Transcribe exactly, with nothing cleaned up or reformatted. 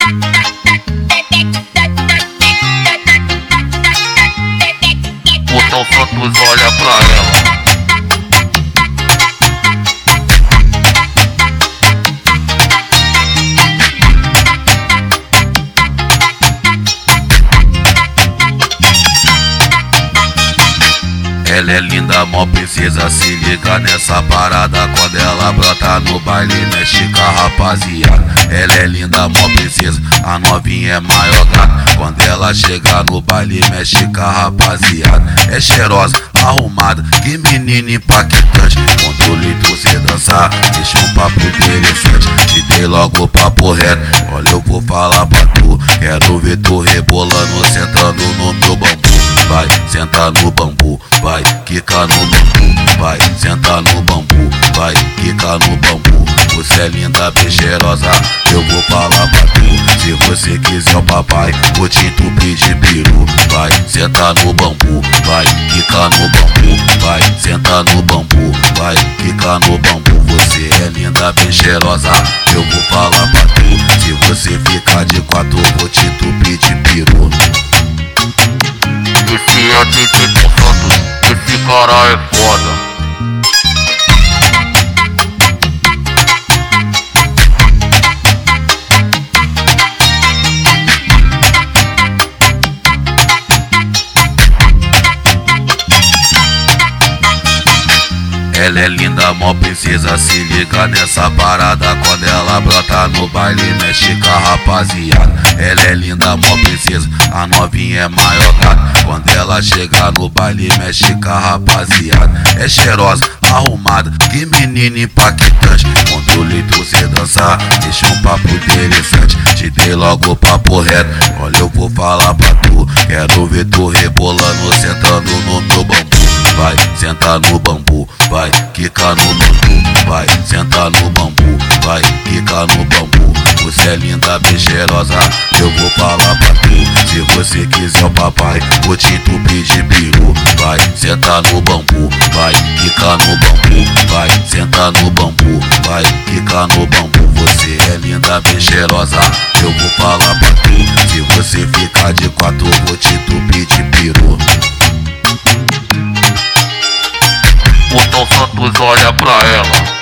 Então Santos olha pra ela. Ela é linda, mó princesa, se liga nessa parada. Quando ela brota no baile, mexe com a rapaziada. Ela é linda, mó princesa, a novinha é maior gata. Quando ela chega no baile, mexe com a rapaziada. É cheirosa, arrumada, que menina impactante. Quando o leito você dançar, deixa um papo interessante. Te dei logo o papo reto, olha eu vou falar pra tu. Quero ver tu rebolando, sentando no meu bambu. Vai, senta no bambu, vai, quica no bambu. Vai, senta no bambu, vai, quica no bambu. Você é linda, bem cheirosa, eu vou falar pra tu. Se você quiser o papai, vou te entupir de peru. Vai, senta no bambu, vai, quica no bambu. Vai, senta no bambu, vai, quica no bambu. Você é linda, bem cheirosa, eu vou falar pra tu. Se você ficar de quatro, vou te entupir de peru. Esse é D J Tom Santos, esse cara é foda. Ela é linda, mó princesa, se liga nessa parada. Quando ela brota no baile, mexe com a rapaziada. Ela é linda, mó princesa, a novinha é maior gata. Quando ela chega no baile, mexe com a rapaziada. É cheirosa, arrumada, que menina impactante. Quando o leito você dançar, deixa um papo interessante. Te dei logo o papo reto, olha eu vou falar pra tu. Quero ver tu rebolando, sentando no meu bambu. Vai, senta no bambu, vai, quica no bambu. Vai, senta no bambu, vai, quica no bambu. Você é linda, bem cheirosa, eu vou falar pra tu. Se você quiser o papai, vou te entupir de peru. Vai, senta no bambu, vai, quica no bambu. Vai, senta no bambu, vai, quica no bambu. Você é linda, bem cheirosa, eu vou falar pra tu. Se você ficar de quatro, vou te entupir de peru. Então Santos olha pra ela.